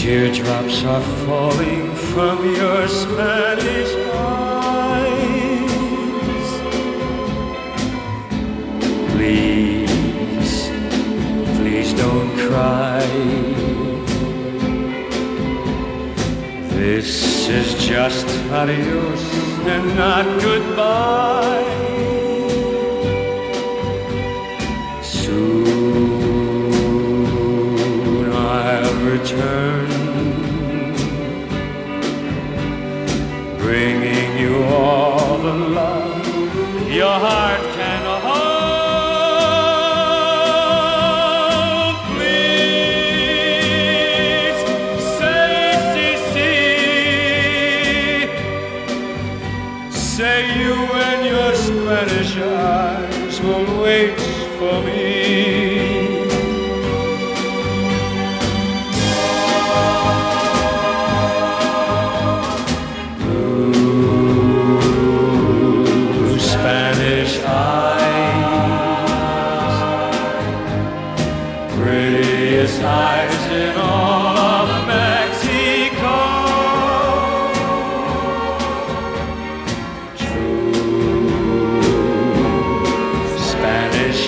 Teardrops are falling from your Spanish eyes. Please, please don't cry. This is just adios and not goodbye. Soon I'll return, bringing you all the love your heart can hold. Please say CC, say you and your Spanish eyes will wait for me. Spanish eyes, prettiest eyes in all of Mexico. True Spanish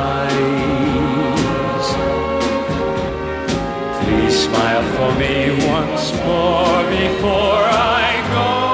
eyes, please smile for me once more before I go.